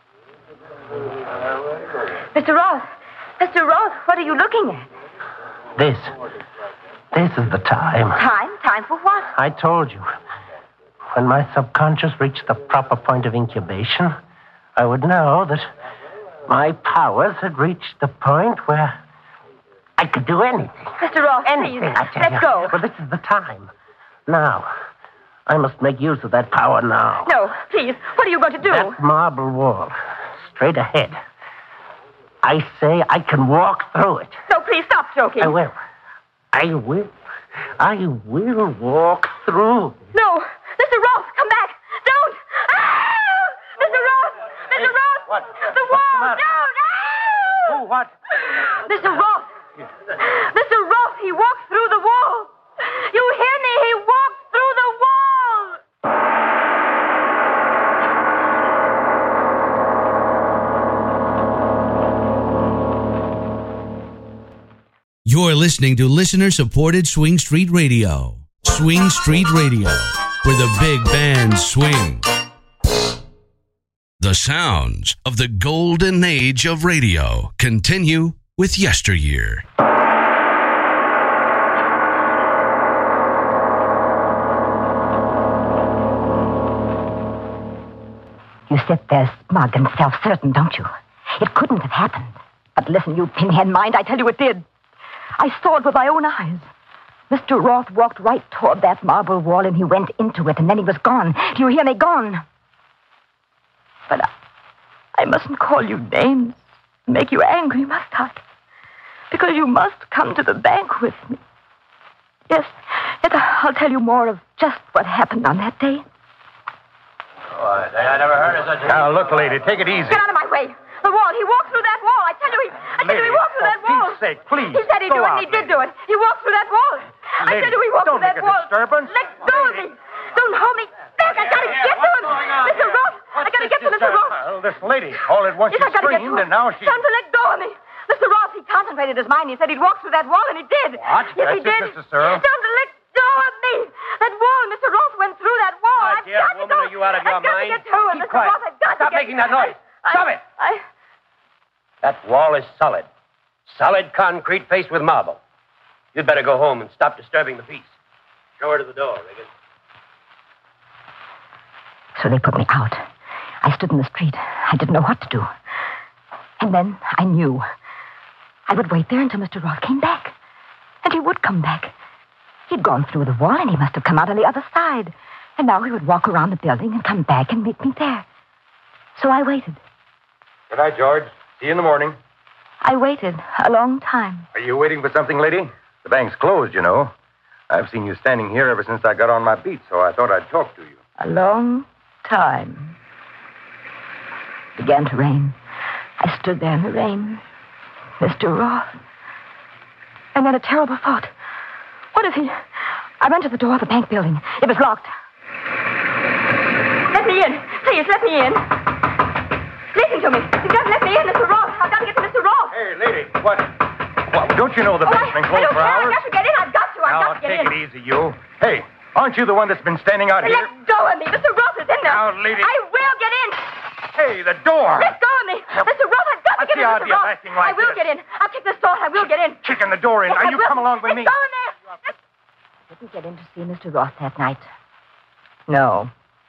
Mister Roth, Mister Roth, what are you looking at? This. This is the time. Time? Time for what? I told you. When my subconscious reached the proper point of incubation, I would know that my powers had reached the point where I could do anything. Mister Roth, anything, please, I tell let's you. go. Well, this is the time. Now. I must make use of that power now. No, please. What are you going to do? That marble wall. Straight ahead. I say I can walk through it. No, please, stop joking. I will. I will. I will walk through. No. Mister Roth, come back. Don't. Ah! Mister Roth. Mister Roth. What? The wall. What's the matter? Don't. Ah! Who? What? Mister Roth. Mister Roth, he walked through the wall. You hear me? He walked through the wall. You're listening to listener-supported Swing Street Radio. Swing Street Radio, where the big bands swing. The sounds of the golden age of radio continue with Yesteryear. You sit there smug and self-certain, don't you? It couldn't have happened. But listen, you pinhead mind, I tell you it did. I saw it with my own eyes. Mister Roth walked right toward that marble wall, and he went into it, and then he was gone. Do you hear me? Gone. But I, I mustn't call you names, make you angry, must I? Because you must come to the bank with me. Yes, yes, I'll tell you more of just what happened on that day. Oh, I, I never heard of such a... Now, look, lady, take it easy. Get out of my way. The wall. He walked through that wall. I tell you, he, I tell you, he walked through that for wall. Pete's sake, please. He said he'd go do it, out, and he did do it. He walked through that wall. I Lady, tell you, he walked don't through that make a wall. disturbance. Let go of me. Don't hold me back. I gotta get to him. Mister Roth, I gotta get to Mister Roth. Well, this lady, all at once Yes, she I gotta get to screamed, him. and now she... Tell him to let go of me. Mister Roth, he concentrated his mind. He said he'd walk through that wall, and he did. What? Yes, he That's did. it, Mister Searle. Tell him to let go of me. That wall, Mister Roth went through that wall. My I've dear got woman, to go. are you out of your I've got mind? to get to him, Keep Mister quiet. Roth. I've got Stop to get making that noise. I, Stop it. I... That wall is solid. Solid concrete faced with marble. You'd better go home and stop disturbing the peace. Show her to the door, Riggins. So they put me out. I stood in the street. I didn't know what to do. And then I knew. I would wait there until Mister Roth came back. And he would come back. He'd gone through the wall, and he must have come out on the other side. And now he would walk around the building and come back and meet me there. So I waited. Good night, George. See you in the morning. I waited a long time. Are you waiting for something, lady? The bank's closed, you know. I've seen you standing here ever since I got on my beat, so I thought I'd talk to you. A long time. It began to rain. I stood there in the rain. Mister Roth. And then a terrible thought. What if he... I ran to the door of the bank building. It was locked. Let me in. Please, let me in. Listen to me. You've got to let me in, Mister Roth. I've got to get to Mister Roth. Hey, lady, what? Well, don't you know the Oh, bank's I, been I closed don't for care. hours? I've got to get in. I've got to. I've Now, got to get take in. it easy, you. Hey, aren't you the one that's been standing out here? Let go of me. Mister Roth is in there. Now, lady. I will get in. Hey, the door. Let go of me. Mister Roth, I've got to What's get the in, idea Mister of Roth. acting like I will this? get in. I'll kick this door. I will get in. Kicking the door in. Yes, Now, I you will. come along with Let me. go in there. Let... I didn't get in to see Mister Roth that night. No.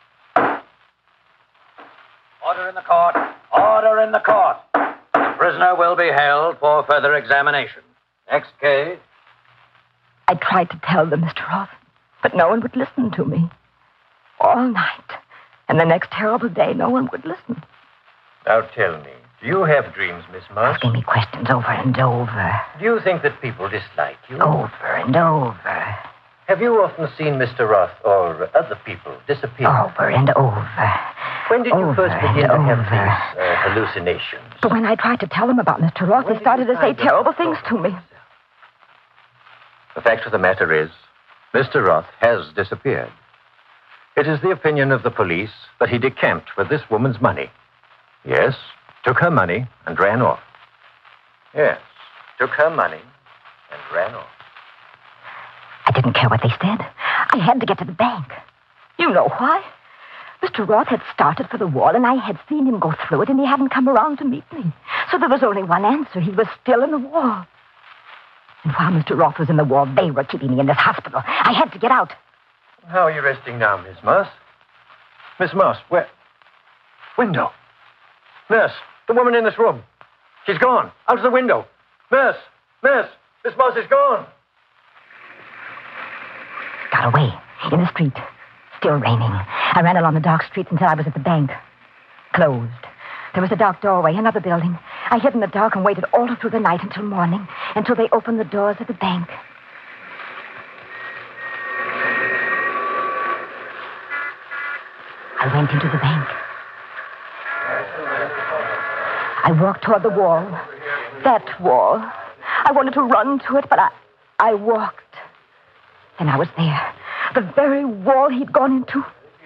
Order in the court. Order in the court. The prisoner will be held for further examination. Next case. I tried to tell them, Mister Roth, but no one would listen to me. All night. And the next terrible day, no one would listen. Now tell me, do you have dreams, Miss Moss? Asking me questions over and over. Do you think that people dislike you? Over and over. Have you often seen Mister Roth or other people disappear? Over and over. When did you over first begin and to have over. these uh, hallucinations? But when I tried to tell them about Mister Roth, they started to say terrible things to me. The fact of the matter is, Mister Roth has disappeared. It is the opinion of the police that he decamped with this woman's money. Yes, took her money and ran off. Yes, took her money and ran off. I didn't care what they said. I had to get to the bank. You know why? Mister Roth had started for the wall, and I had seen him go through it, and he hadn't come around to meet me. So there was only one answer. He was still in the wall. And while Mister Roth was in the wall, they were keeping me in this hospital. I had to get out. How are you resting now, Miss Moss? Miss Moss, where? Window. Nurse, the woman in this room. She's gone. Out of the window. Nurse, nurse, Miss Moss is gone. Got away in the street. Still raining. I ran along the dark streets until I was at the bank. Closed. There was a dark doorway, another building. I hid in the dark and waited all through the night until morning, until they opened the doors of the bank. I went into the bank. I walked toward the wall. That wall. I wanted to run to it, but I, I walked. And I was there. The very wall he'd gone into.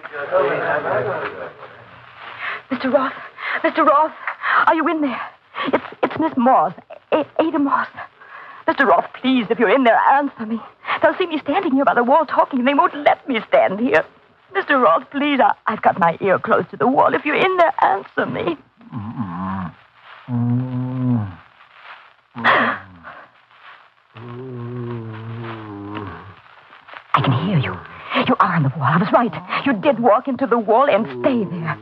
Mister Roth. Mister Roth. Are you in there? It's it's Miss Moss. A- Ada Moss. Mister Roth, please, if you're in there, answer me. They'll see me standing here by the wall talking, and they won't let me stand here. Mister Roth, please, I- I've got my ear close to the wall. If you're in there, answer me. I can hear you. You are on the wall. I was right. You did walk into the wall and stay there.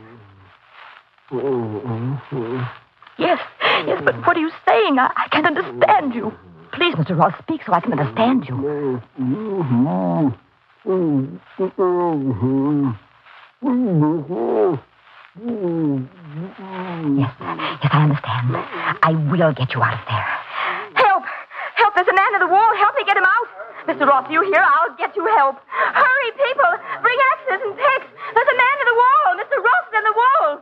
Yes, yes, but what are you saying? I, I can't understand you. Please, Mister Roth, speak so I can understand you. Yes, yes, I understand. I will get you out of there. Help! Help! There's a man in the wall. Help me get him out. Mister Roth, you hear? I'll get you help. Hurry, people! Bring axes and picks. There's a man in the wall. Mister Roth's in the wall.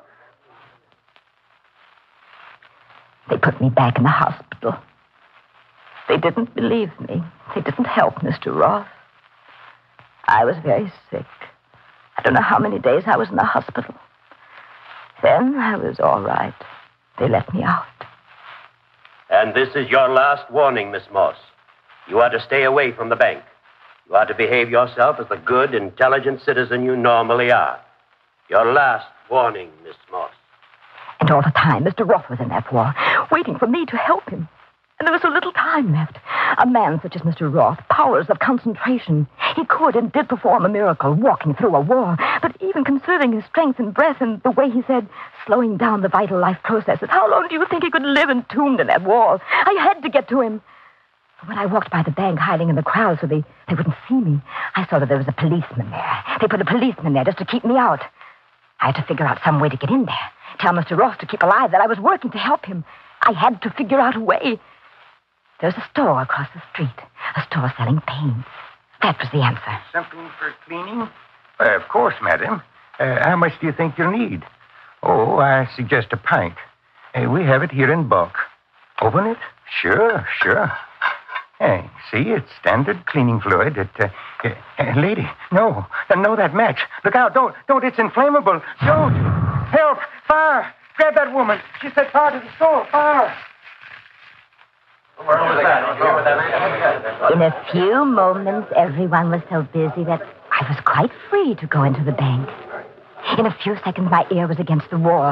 They put me back in the hospital. They didn't believe me. They didn't help Mister Roth. I was very sick. I don't know how many days I was in the hospital. Then I was all right. They let me out. And this is your last warning, Miss Moss. You are to stay away from the bank. You are to behave yourself as the good, intelligent citizen you normally are. Your last warning, Miss Moss. And all the time, Mister Roth was in that war, waiting for me to help him. And there was so little time left. A man such as Mister Roth, powers of concentration. He could and did perform a miracle, walking through a war, but even conserving his strength and breath and the way he said, slowing down the vital life processes. How long do you think he could live entombed in that wall? I had to get to him. But when I walked by the bank, hiding in the crowd so they, they wouldn't see me, I saw that there was a policeman there. They put a policeman there just to keep me out. I had to figure out some way to get in there. Tell Mister Roth to keep alive, that I was working to help him. I had to figure out a way. There's a store across the street, a store selling paints. That was the answer. Something for cleaning? Uh, of course, madam. Uh, how much do you think you'll need? Oh, I suggest a pint. Uh, we have it here in bulk. Open it? Sure, sure. Hey, see, it's standard cleaning fluid. It, uh, uh, uh, lady, no, no, that match. Look out, don't, don't, it's inflammable. Don't. Help, fire. Grab that woman. She set fire to the store. Fire. In a few moments, everyone was so busy that I was quite free to go into the bank. In a few seconds, my ear was against the wall.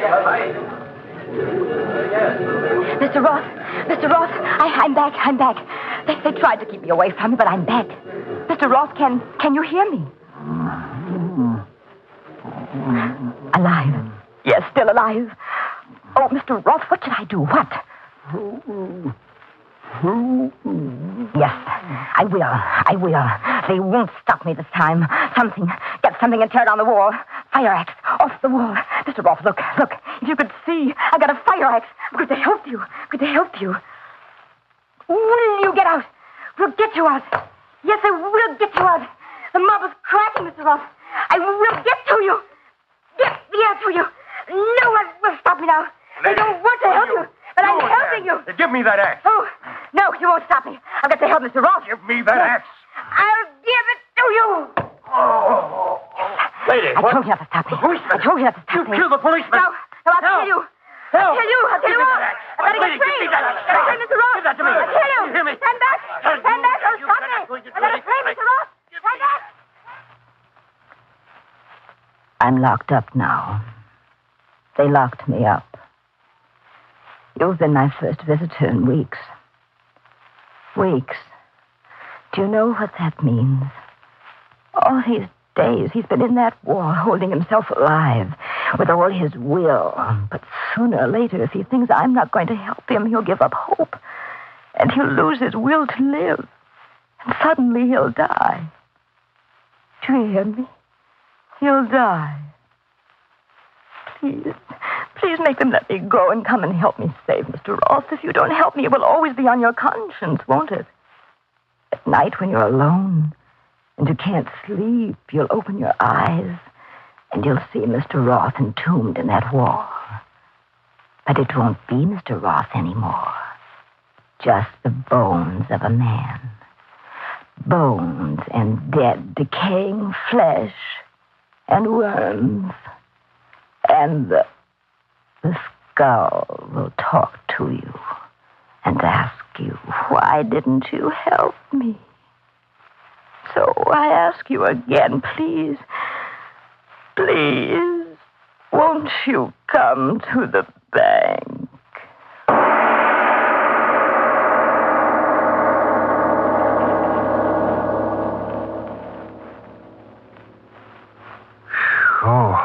Mister Roth, Mister Roth, I, I'm back, I'm back. They, they tried to keep me away from you, but I'm back. Mister Roth, can, can you hear me? Alive. Yes, still alive. Oh, Mister Roth, what should I do? What? Yes, I will. I will. They won't stop me this time. Something. Get something and tear down the wall. Fire axe. Off the wall. Mister Roth, look, look. If you could see, I got a fire axe. Could they help you? Could they help you? Will you get out? We'll get you out. Yes, I will get you out. The mob is cracking, Mister Roth. I will get to you. Get me out to you. No one will stop me now. They don't want to help you, but I'm helping you. Give me that axe. Oh, no, you won't stop me. I've got to help Mister Roth. Give me that axe. I'll give it to you. Oh. Lady, I what? told you not to stop me. The policeman. I told you not to stop You me. killed the policeman. No, no, I'll No. kill you. No. I'll kill you. I'll kill Give you me all. that axe. I've got to Lady, get free. give me that axe. I've got to free Mister Roth. Give that to me. I'll kill you. You hear me? Stand back. Stand back. Don't You stop cannot me. go into I've got to it. free Mister Roth. Stand back. I'm locked up now. They locked me up. You've been my first visitor in weeks. Weeks. Do you know what that means? All these days he's been in that war, holding himself alive with all his will. But sooner or later, if he thinks I'm not going to help him, he'll give up hope. And he'll lose his will to live. And suddenly he'll die. Do you hear me? He'll die. Please, please make them let me go and come and help me save Mister Roth. If you don't help me, it will always be on your conscience, won't it? At night when you're alone and you can't sleep, you'll open your eyes and you'll see Mister Roth entombed in that wall. But it won't be Mister Roth anymore. Just the bones of a man. Bones and dead, decaying flesh and worms. And the, the skull will talk to you and ask you, why didn't you help me? So I ask you again, please, please, won't you come to the bank? Oh.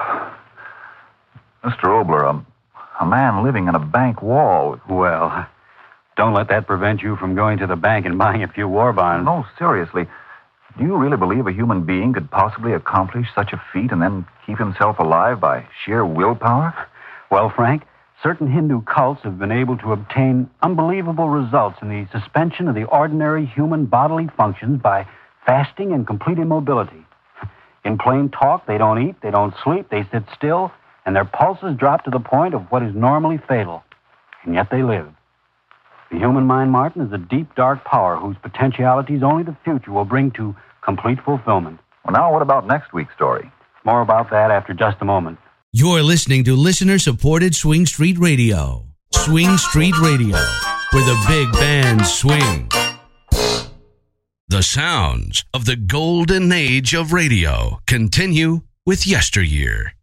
Mister Obler, a, a man living in a bank wall. Well, don't Don't let that prevent you from going to the bank and buying a few war bonds. No, seriously. Do you really believe a human being could possibly accomplish such a feat and then keep himself alive by sheer willpower? Well, Frank, certain Hindu cults have been able to obtain unbelievable results in the suspension of the ordinary human bodily functions by fasting and complete immobility. In plain talk, they don't eat, they don't sleep, they sit still, and their pulses drop to the point of what is normally fatal. And yet they live. The human mind, Martin, is a deep, dark power whose potentialities only the future will bring to complete fulfillment. Well, now what about next week's story? More about that after just a moment. You're listening to listener-supported Swing Street Radio. Swing Street Radio, where the big bands swing. The sounds of the golden age of radio continue with Yesteryear.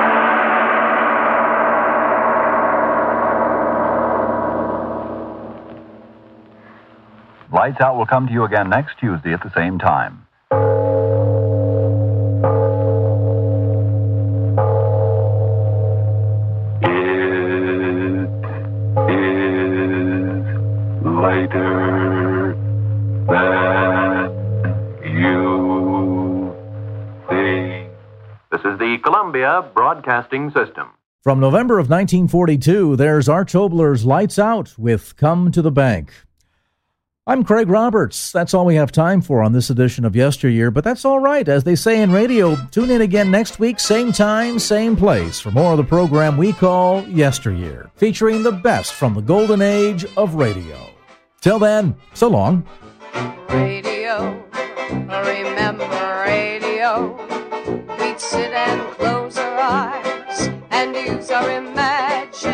Lights Out will come to you again next Tuesday at the same time. Later than you think. This is the Columbia Broadcasting System. From November of nineteen forty-two, there's Arch Obler's Lights Out with Come to the Bank. I'm Craig Roberts. That's all we have time for on this edition of Yesteryear, but that's all right. As they say in radio, tune in again next week, same time, same place, for more of the program we call Yesteryear, featuring the best from the golden age of radio. Till then, so long. Radio, remember radio. We'd sit and close our eyes and use our imagination.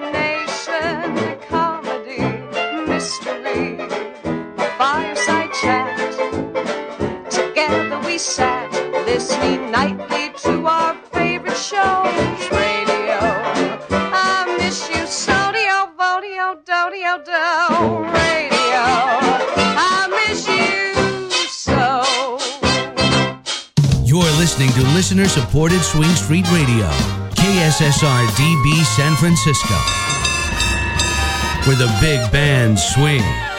Comedy, mystery, a fireside chat. Together we sat, listening nightly to our favorite shows. Radio, I miss you, sodio, vodio, dodio, do. Radio, I miss you so. You're listening to listener-supported Swing Street Radio, K S S R D B San Francisco, where the big bands swing.